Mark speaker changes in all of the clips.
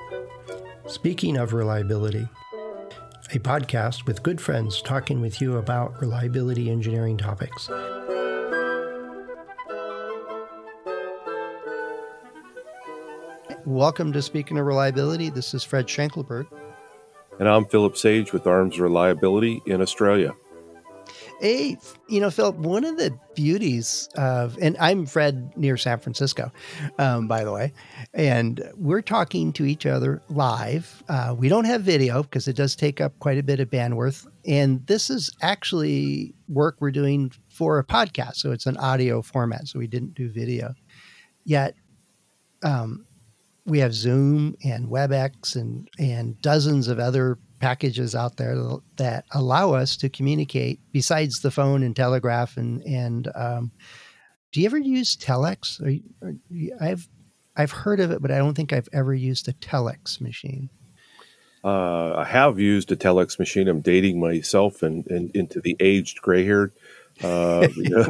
Speaker 1: Speaking of reliability, a podcast with good friends talking with you about reliability engineering topics. Welcome to Speaking of Reliability. This is Fred Schenkelberg.
Speaker 2: And I'm Philip Sage with Arms Reliability in Australia.
Speaker 1: Hey, Philip, one of the beauties of, and I'm Fred near San Francisco, by the way, and we're talking to each other live. We don't have video because it does take up quite a bit of bandwidth. And this is actually work we're doing for a podcast. So it's an audio format. So we didn't do video yet. We have Zoom and WebEx and dozens of other packages out there that allow us to communicate besides the phone and telegraph and do you ever use telex? I've heard of it, but I don't think I've ever used a telex machine.
Speaker 2: I have used a telex machine. I'm dating myself and into the aged gray-haired. The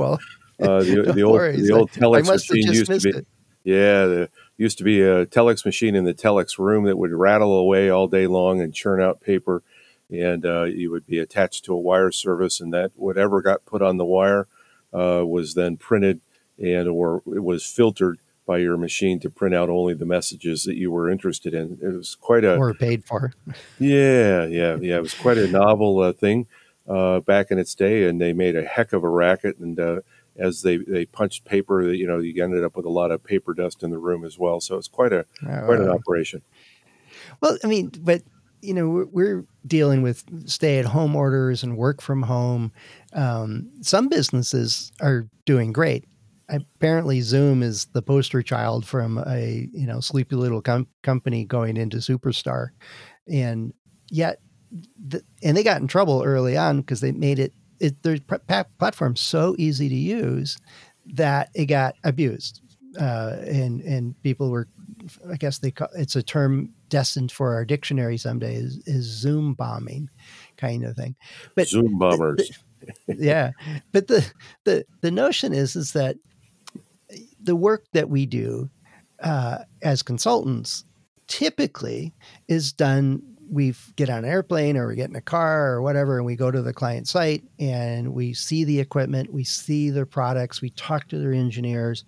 Speaker 2: old telex machine used to be. There used to be a telex machine in the telex room that would rattle away all day long and churn out paper, and you would be attached to a wire service, and that whatever got put on the wire was then printed or it was filtered by your machine to print out only the messages that you were interested in. It was quite a...
Speaker 1: Or paid for.
Speaker 2: Yeah. It was quite a novel thing back in its day, and they made a heck of a racket, and as they punched paper, you ended up with a lot of paper dust in the room as well. So it's quite an operation.
Speaker 1: Well, I mean, but we're dealing with stay-at-home orders and work from home. Some businesses are doing great. Apparently, Zoom is the poster child from a sleepy little company going into superstar, and yet, and they got in trouble early on because they made their platform so easy to use that it got abused, and people were, I guess it's a term destined for our dictionary someday is Zoom bombing kind of thing. But
Speaker 2: Zoom bombers.
Speaker 1: Yeah. But the notion is that the work that we do as consultants typically is done. We get on an airplane or we get in a car or whatever, and we go to the client site and we see the equipment, we see their products, we talk to their engineers.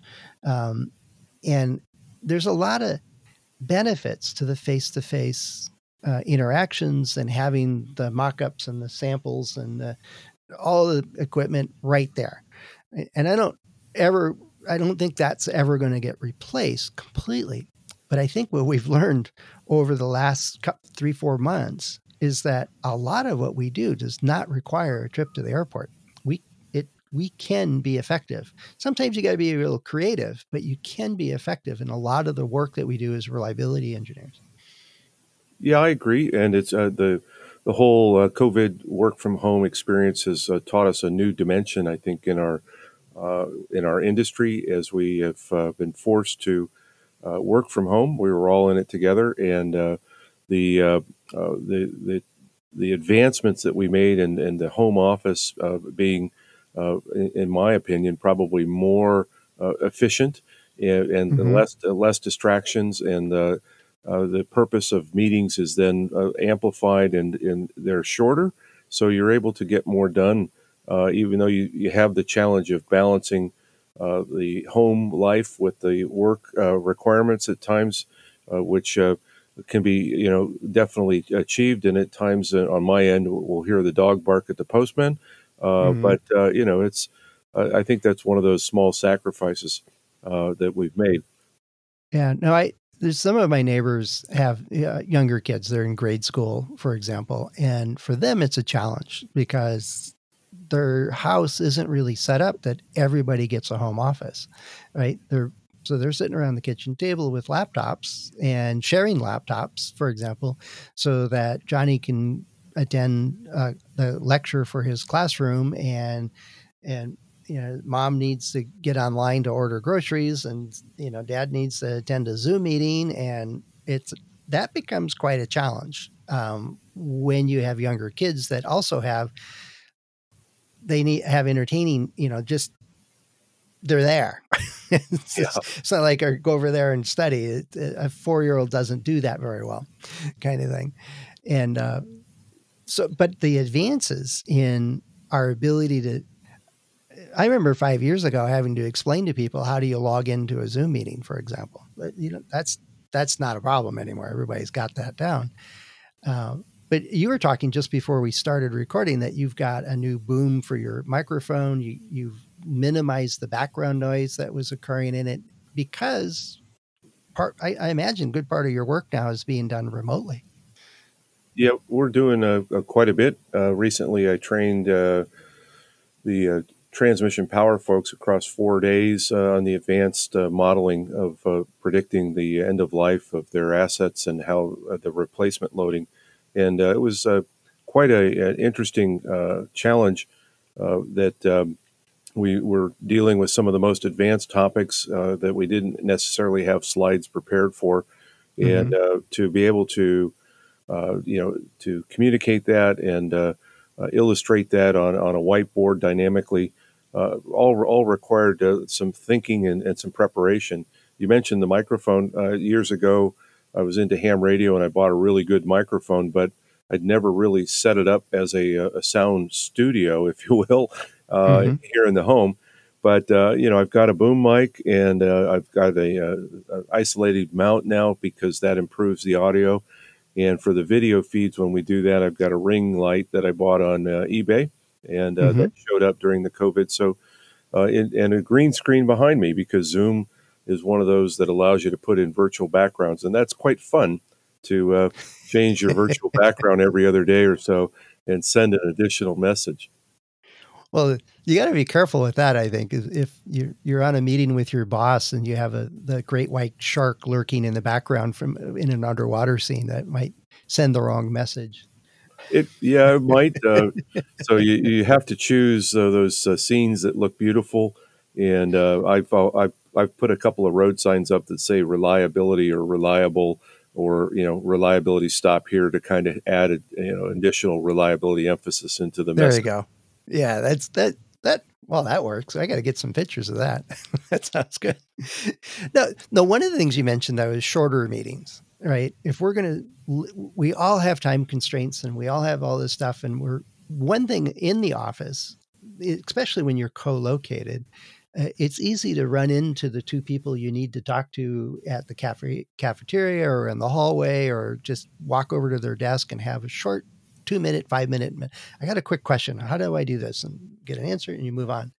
Speaker 1: And there's a lot of benefits to the face-to-face interactions and having the mock-ups and the samples and all the equipment right there. And I don't think that's ever going to get replaced completely. But I think what we've learned over the last 3-4 months is that a lot of what we do does not require a trip to the airport. We can be effective. Sometimes you got to be a little creative, but you can be effective. And a lot of the work that we do is reliability engineers.
Speaker 2: Yeah, I agree. And it's the whole COVID work from home experience has taught us a new dimension, I think, in our industry as we have been forced to work from home. We were all in it together, and the advancements that we made in the home office being, in my opinion, probably more efficient and less distractions, and the purpose of meetings is then amplified and they're shorter, so you're able to get more done, even though you have the challenge of balancing the home life with the work requirements at times, which can be, definitely achieved. And at times on my end, we'll hear the dog bark at the postman. But it's, I think that's one of those small sacrifices that we've made.
Speaker 1: Yeah, no, there's some of my neighbors have younger kids. They're in grade school, for example. And for them, it's a challenge because their house isn't really set up that everybody gets a home office, right? So they're sitting around the kitchen table with laptops and sharing laptops, for example, so that Johnny can attend the lecture for his classroom, and mom needs to get online to order groceries, and dad needs to attend a Zoom meeting, and that becomes quite a challenge when you have younger kids that also have entertaining, just they're there.
Speaker 2: Yeah.
Speaker 1: It's not like, or go over there and study. A 4-year-old doesn't do that very well, kind of thing. And but the advances in our ability to, I remember 5 years ago having to explain to people, how do you log into a Zoom meeting, for example? But, that's not a problem anymore. Everybody's got that down. But you were talking just before we started recording that you've got a new boom for your microphone. You've minimized the background noise that was occurring in it, because I imagine good part of your work now is being done remotely.
Speaker 2: Yeah, we're doing quite a bit. Recently, I trained the transmission power folks across 4 days on the advanced modeling of predicting the end of life of their assets and how the replacement loading. And it was quite an interesting challenge that we were dealing with some of the most advanced topics that we didn't necessarily have slides prepared for. And to be able to to communicate that and illustrate that on a whiteboard dynamically, all required some thinking and some preparation. You mentioned the microphone. Years ago, I was into ham radio and I bought a really good microphone, but I'd never really set it up as a sound studio, if you will, here in the home. But I've got a boom mic and I've got a isolated mount now because that improves the audio. And for the video feeds, when we do that, I've got a ring light that I bought on eBay, and that showed up during the COVID. So, and a green screen behind me, because Zoom is one of those that allows you to put in virtual backgrounds, and that's quite fun to change your virtual background every other day or so and send an additional message.
Speaker 1: Well, you got to be careful with that, I think. If you're on a meeting with your boss and you have the great white shark lurking in the background from in an underwater scene, that might send the wrong message.
Speaker 2: It might. So you have to choose those scenes that look beautiful, and I've put a couple of road signs up that say reliability or reliable, or reliability stop here, to kind of add additional reliability emphasis into the
Speaker 1: There
Speaker 2: message.
Speaker 1: you go. Yeah, well, that works. I got to get some pictures of that. That sounds good. No, one of the things you mentioned, though, is shorter meetings, right? If we all have time constraints and we all have all this stuff, and one thing in the office, especially when you're co-located, it's easy to run into the two people you need to talk to at the cafeteria or in the hallway, or just walk over to their desk and have a short 2-minute, 5-minute. I got a quick question. How do I do this? And get an answer, and you move on.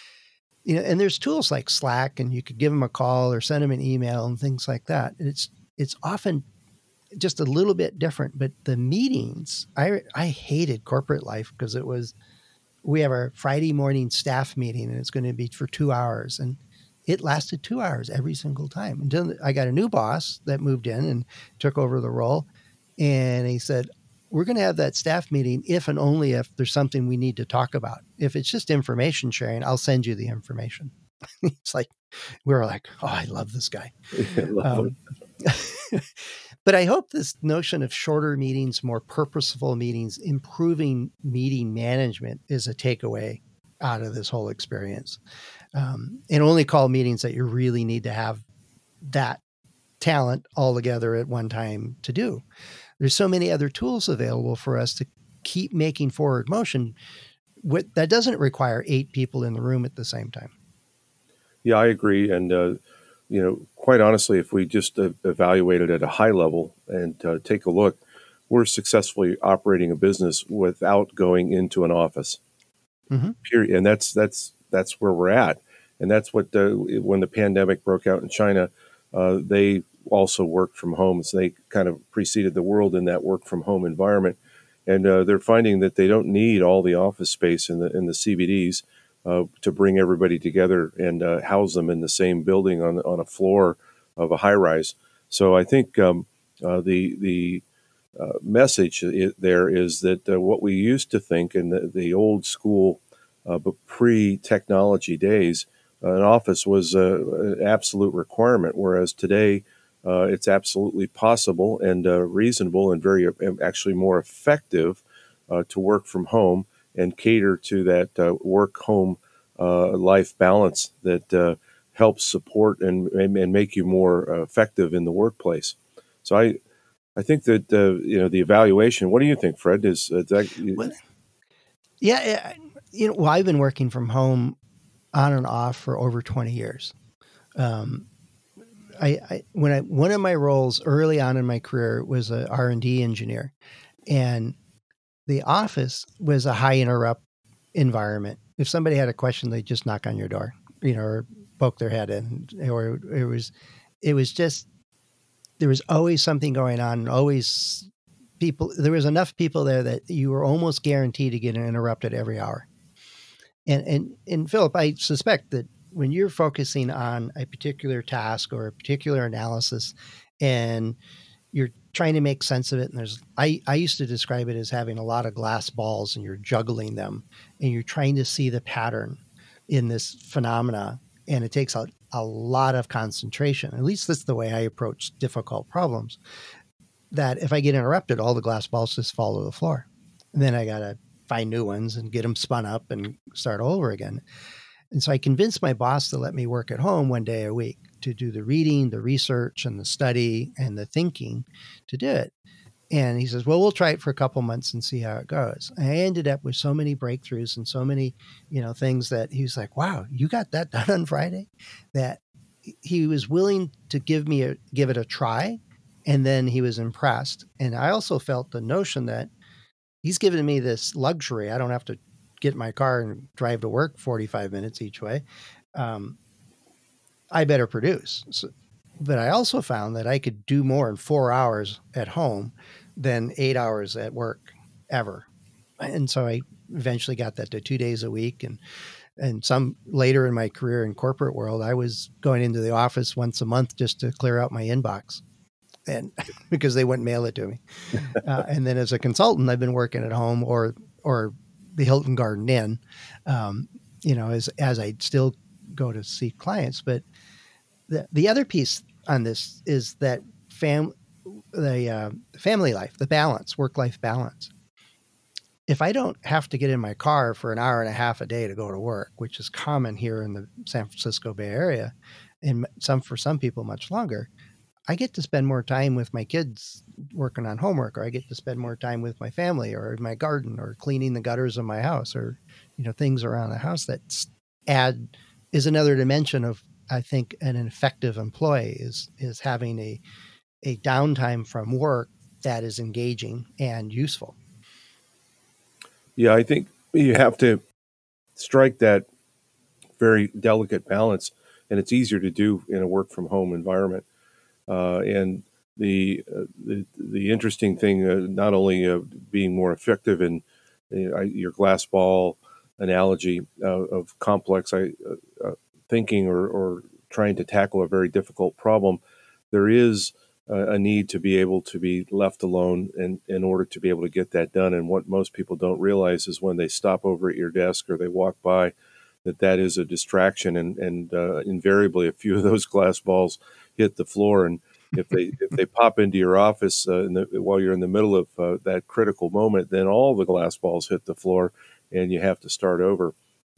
Speaker 1: And there's tools like Slack, and you could give them a call or send them an email and things like that. It's often just a little bit different, but the meetings, I hated corporate life, because we have our Friday morning staff meeting, and it's going to be for 2 hours, and it lasted 2 hours every single time until I got a new boss that moved in and took over the role. And he said, we're going to have that staff meeting if and only if there's something we need to talk about. If it's just information sharing, I'll send you the information. It's like, we were like, oh, I love this guy. But I hope this notion of shorter meetings, more purposeful meetings, improving meeting management is a takeaway out of this whole experience. And only call meetings that you really need to have that talent all together at one time to do. There's so many other tools available for us to keep making forward motion. That doesn't require 8 people in the room at the same time.
Speaker 2: Yeah, I agree. And, quite honestly, if we just evaluate it at a high level and take a look, we're successfully operating a business without going into an office. Period. And that's where we're at. And that's what when the pandemic broke out in China, they also worked from home. So they kind of preceded the world in that work from home environment. And they're finding that they don't need all the office space in the CBDs to bring everybody together and house them in the same building on a floor of a high rise. So I think the message there is that what we used to think in the old school, but pre-technology days, an office was an absolute requirement, whereas today it's absolutely possible and reasonable and very actually more effective to work from home and cater to that work-home life balance that helps support and make you more effective in the workplace. So I think that the evaluation. What do you think, Fred? Is that?
Speaker 1: Well, yeah, well, I've been working from home on and off for over 20 years. Um, one of my roles early on in my career was a R&D engineer, and the office was a high interrupt environment. If somebody had a question, they'd just knock on your door, or poke their head in, or it was just, there was always something going on, always people. There was enough people there that you were almost guaranteed to get interrupted every hour. And Philip, I suspect that when you're focusing on a particular task or a particular analysis, and you're trying to make sense of it, and I used to describe it as having a lot of glass balls, and you're juggling them, and you're trying to see the pattern in this phenomena, and it takes a lot of concentration. At least that's the way I approach difficult problems. That if I get interrupted, all the glass balls just fall to the floor, and then I gotta find new ones and get them spun up and start over again. And so I convinced my boss to let me work at home one day a week to do the reading, the research, and the study and the thinking to do it. And he says, well, we'll try it for a couple months and see how it goes. And I ended up with so many breakthroughs and so many, things that he was like, wow, you got that done on Friday, that he was willing to give it a try. And then he was impressed. And I also felt the notion that he's given me this luxury. I don't have to get in my car and drive to work 45 minutes each way. I better produce. So, but I also found that I could do more in 4 hours at home than 8 hours at work ever. And so I eventually got that to 2 days a week. And some later in my career in corporate world, I was going into the office once a month just to clear out my inbox, and because they wouldn't mail it to me. And then as a consultant, I've been working at home or the Hilton Garden Inn, as I still go to see clients. But the other piece on this is that family life, the balance, work-life balance. If I don't have to get in my car for an hour and a half a day to go to work, which is common here in the San Francisco Bay Area, and for some people much longer, I get to spend more time with my kids working on homework, or I get to spend more time with my family or in my garden or cleaning the gutters of my house, or, things around the house that is another dimension of, I think, an effective employee is having a downtime from work that is engaging and useful.
Speaker 2: Yeah, I think you have to strike that very delicate balance, and it's easier to do in a work from home environment. And the interesting thing, not only being more effective in your glass ball analogy of complex thinking or trying to tackle a very difficult problem, there is a need to be able to be left alone in order to be able to get that done. And what most people don't realize is when they stop over at your desk or they walk by, that is a distraction, and invariably a few of those glass balls hit the floor. And if they pop into your office while you're in the middle of that critical moment, then all the glass balls hit the floor, and you have to start over.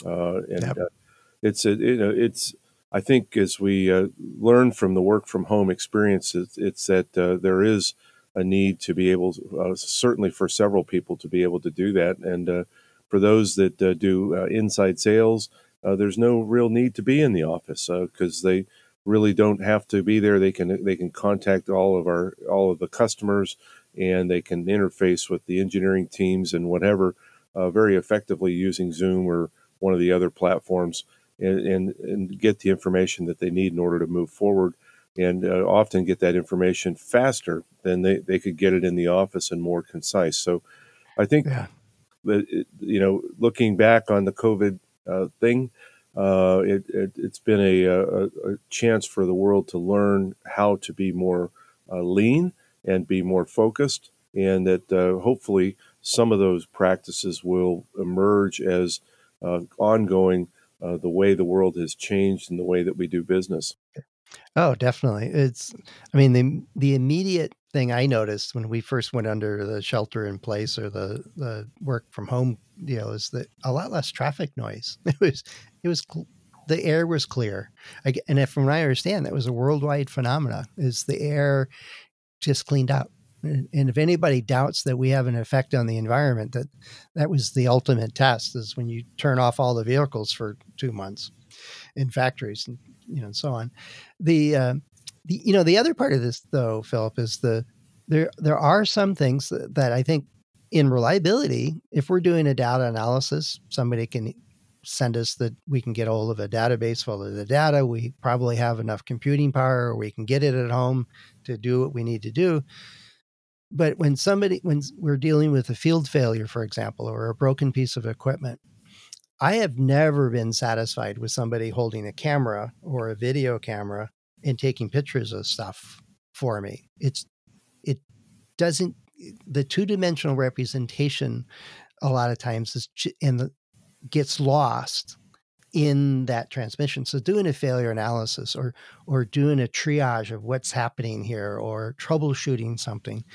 Speaker 2: It's I think as we learn from the work from home experience, it's that there is a need to be able to, certainly for several people, to be able to do that. And for those that do inside sales, there's no real need to be in the office because they really don't have to be there. They can contact all of the customers, and they can interface with the engineering teams and whatever very effectively using Zoom or one of the other platforms, and get the information that they need in order to move forward, and often get that information faster than they could get it in the office and more concise. So I think that, looking back on the COVID thing, it's been a chance for the world to learn how to be more lean and be more focused, and that hopefully some of those practices will emerge as ongoing the way the world has changed and the way that we do business.
Speaker 1: Oh, definitely. The immediate thing I noticed when we first went under the shelter in place or the work from home deal is that a lot less traffic noise. It was the air was clear. And if, from what I understand, that was a worldwide phenomena, is the air just cleaned up. And if anybody doubts that we have an effect on the environment, that was the ultimate test, is when you turn off all the vehicles for 2 months in factories, and and so on. The other part of this, though, Philip, is there are some things that I think in reliability, if we're doing a data analysis, somebody can send us that we can get hold of a database full of the data. We probably have enough computing power, or we can get it at home to do what we need to do. But when we're dealing with a field failure, for example, or a broken piece of equipment, I have never been satisfied with somebody holding a camera or a video camera and taking pictures of stuff for me. It doesn't, the two-dimensional representation a lot of times gets lost in that transmission. So doing a failure analysis, or doing a triage of what's happening here, or troubleshooting something,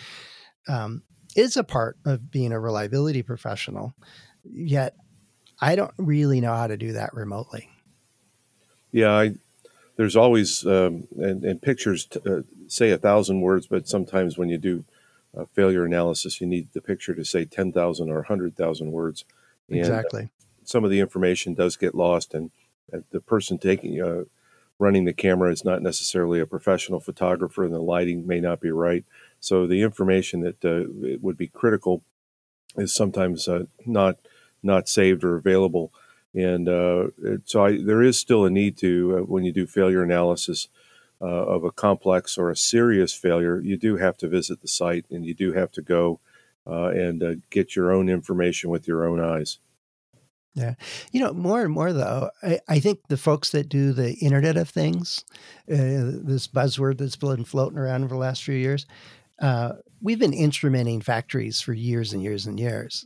Speaker 1: is a part of being a reliability professional. Yet I don't really know how to do that remotely.
Speaker 2: Yeah, there's always, and pictures say 1,000 words, but sometimes when you do failure analysis, you need the picture to say 10,000 or 100,000 words. And
Speaker 1: Exactly.
Speaker 2: Some of the information does get lost, and the person running the camera is not necessarily a professional photographer, and the lighting may not be right. So the information that it would be critical is sometimes not saved or available. And there is still a need to, when you do failure analysis of a complex or a serious failure, you do have to visit the site, and you do have to go and get your own information with your own eyes.
Speaker 1: Yeah. More and more, though, I think the folks that do the Internet of Things, this buzzword that's been floating around over the last few years, we've been instrumenting factories for years and years and years.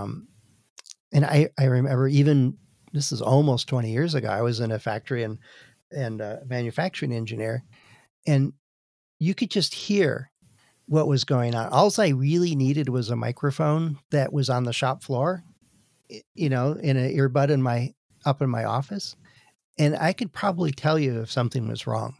Speaker 1: And I remember, even this is almost 20 years ago, I was in a factory and manufacturing engineer, and you could just hear what was going on. All I really needed was a microphone that was on the shop floor, in an earbud up in my office, and I could probably tell you if something was wrong.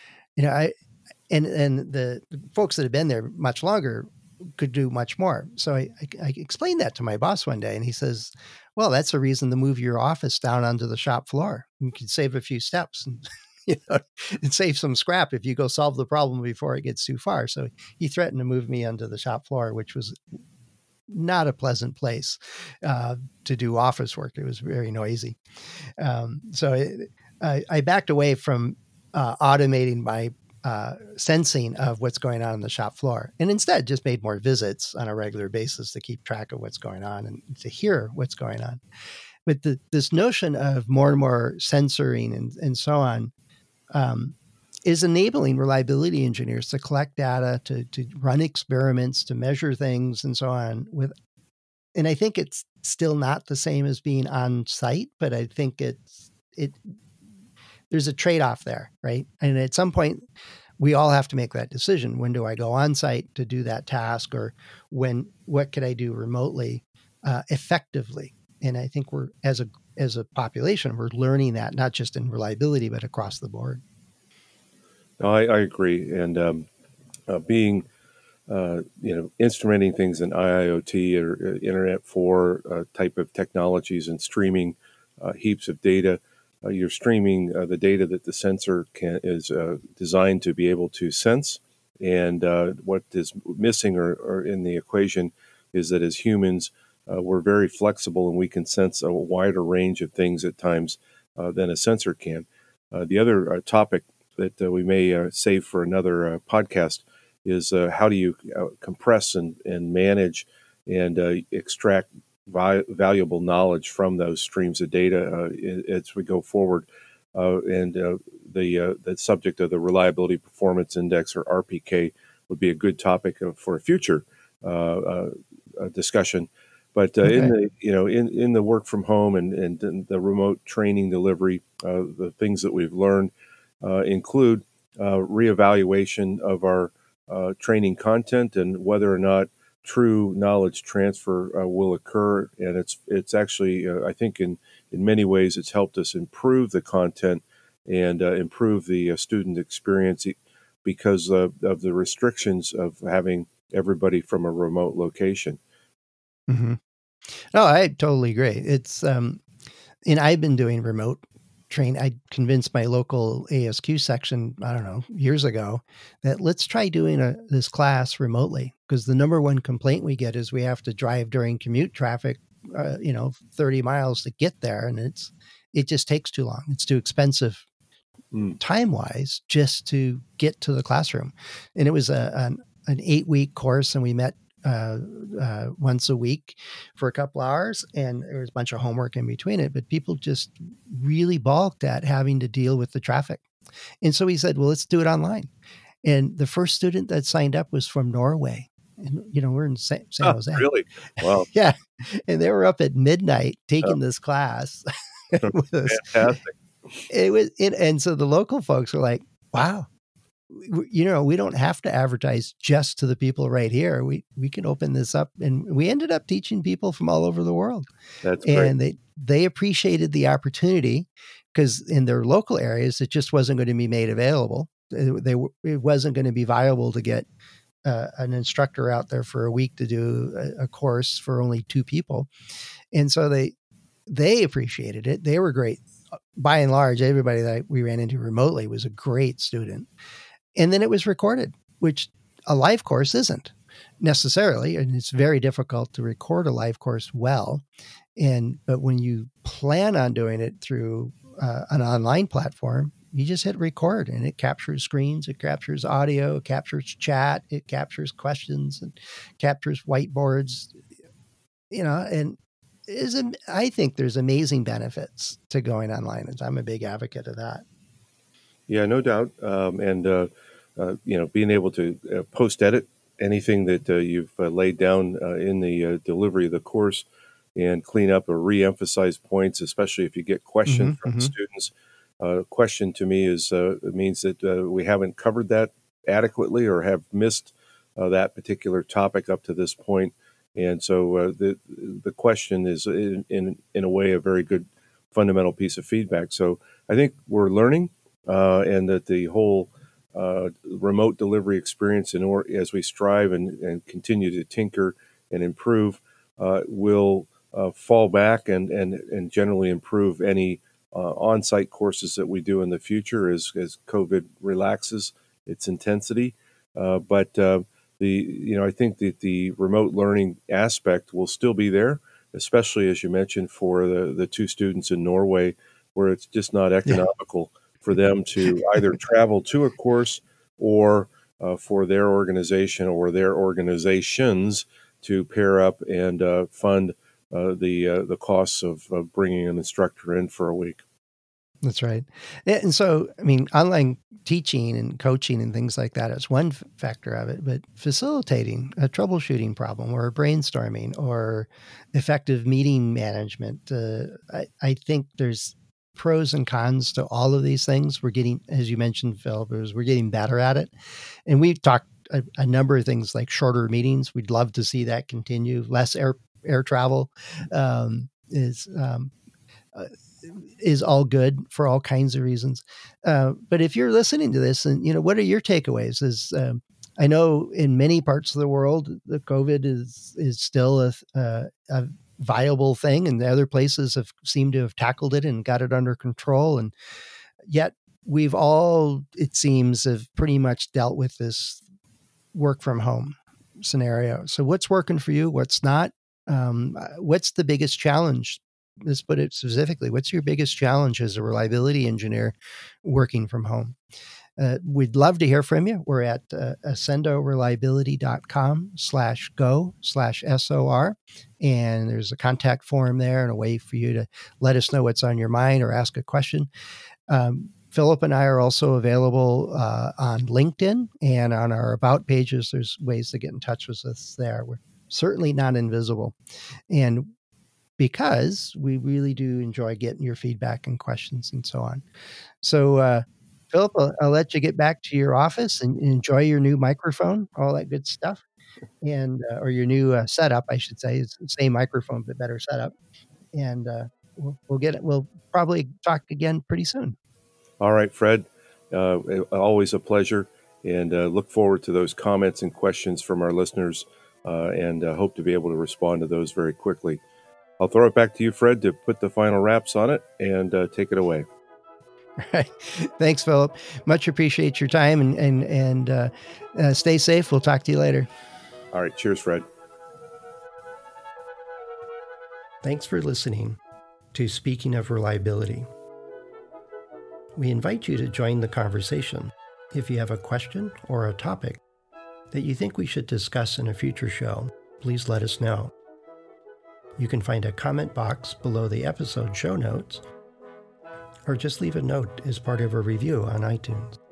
Speaker 1: And the folks that had been there much longer could do much more. So I explained that to my boss one day, and he says, "Well, that's the reason to move your office down onto the shop floor. You could save a few steps and and save some scrap if you go solve the problem before it gets too far." So he threatened to move me onto the shop floor, which was not a pleasant place to do office work. It was very noisy. I backed away from automating my sensing of what's going on the shop floor, and instead just made more visits on a regular basis to keep track of what's going on and to hear what's going on. But this notion of more and more censoring and so on is enabling reliability engineers to collect data, to run experiments, to measure things, and so on. And I think it's still not the same as being on site, but I think there's a trade-off there, right? And at some point, we all have to make that decision. When do I go on site to do that task, or what could I do remotely effectively? And I think we're, as a population, we're learning that, not just in reliability, but across the board.
Speaker 2: No, I agree. And being, instrumenting things in IIoT or Internet 4 type of technologies, and streaming heaps of data. You're streaming the data that the sensor is designed to be able to sense. And what is missing or in the equation is that as humans, we're very flexible, and we can sense a wider range of things at times than a sensor can. The other topic that we may save for another podcast is how do you compress and manage and extract valuable knowledge from those streams of data as we go forward. The subject of the Reliability Performance Index, or RPK, would be a good topic for a future discussion. But
Speaker 1: Okay.
Speaker 2: in the work from home and the remote training delivery, the things that we've learned include reevaluation of our training content and whether or not true knowledge transfer will occur. And it's actually, I think in in many ways, it's helped us improve the content and improve the student experience because of the restrictions of having everybody from a remote location.
Speaker 1: Mm-hmm. No, I totally agree. It's and I've been doing remote train. I convinced my local ASQ section, I don't know, years ago, that let's try doing this class remotely, because the number one complaint we get is we have to drive during commute traffic, 30 miles to get there, and it just takes too long. It's too expensive time wise just to get to the classroom. And it was an 8-week course, and we met once a week for a couple hours, and there was a bunch of homework in between it, but people just really balked at having to deal with the traffic. And so we said, well, let's do it online. And the first student that signed up was from Norway. And, we're in San Jose.
Speaker 2: Really? Wow.
Speaker 1: Yeah. And they were up at midnight taking this class with us.
Speaker 2: Fantastic.
Speaker 1: And so the local folks were like, wow, we don't have to advertise just to the people right here. We can open this up. And we ended up teaching people from all over the world.
Speaker 2: That's great.
Speaker 1: And they appreciated the opportunity, because in their local areas, it just wasn't going to be made available. It wasn't going to be viable to get an instructor out there for a week to do a course for only 2 people. And so they appreciated it. They were great. By and large, everybody that we ran into remotely was a great student. And then it was recorded, which a live course isn't necessarily. And it's very difficult to record a live course well. But when you plan on doing it through an online platform, you just hit record, and it captures screens, it captures audio, it captures chat, it captures questions, and captures whiteboards, and I think there's amazing benefits to going online. And I'm a big advocate of that.
Speaker 2: Yeah, no doubt. Being able to post-edit anything that you've laid down in the delivery of the course and clean up or re-emphasize points, especially if you get questions from students. Question to me is it means that we haven't covered that adequately or have missed that particular topic up to this point. And so the question is in a way a very good fundamental piece of feedback. So I think we're learning, and that the whole remote delivery experience, as we strive and continue to tinker and improve, will fall back and generally improve any on-site courses that we do in the future as COVID relaxes its intensity. I think that the remote learning aspect will still be there, especially as you mentioned for the 2 students in Norway, where it's just not economical for them to either travel to a course or for their organization or their organizations to pair up and fund the costs of bringing an instructor in for a week.
Speaker 1: That's right. And so, online teaching and coaching and things like that is one factor of it, but facilitating a troubleshooting problem or brainstorming or effective meeting management, I think there's pros and cons to all of these things. We're getting, as you mentioned, Phil, we're getting better at it. And we've talked a number of things like shorter meetings. We'd love to see that continue. Less air travel is all good for all kinds of reasons. But if you're listening to this, and what are your takeaways? I know in many parts of the world, the COVID is still a viable thing, and the other places have seemed to have tackled it and got it under control. And yet we've all, it seems, have pretty much dealt with this work from home scenario. So what's working for you? What's not? What's the biggest challenge? Let's put it specifically. What's your biggest challenge as a reliability engineer working from home? We'd love to hear from you. We're at accendoreliability.com/go/SOR. And there's a contact form there and a way for you to let us know what's on your mind or ask a question. Philip and I are also available on LinkedIn, and on our About pages, there's ways to get in touch with us there. We're certainly not invisible. And because we really do enjoy getting your feedback and questions and so on. So, Philip, I'll let you get back to your office and enjoy your new microphone, all that good stuff, or your new setup, I should say. It's the same microphone, but better setup. And we'll probably talk again pretty soon.
Speaker 2: All right, Fred. Always a pleasure, and look forward to those comments and questions from our listeners, and hope to be able to respond to those very quickly. I'll throw it back to you, Fred, to put the final wraps on it and take it away.
Speaker 1: All right. Thanks, Philip. Much appreciate your time, and stay safe. We'll talk to you later.
Speaker 2: All right. Cheers, Fred.
Speaker 1: Thanks for listening to Speaking of Reliability. We invite you to join the conversation. If you have a question or a topic that you think we should discuss in a future show, please let us know. You can find a comment box below the episode show notes, or just leave a note as part of a review on iTunes.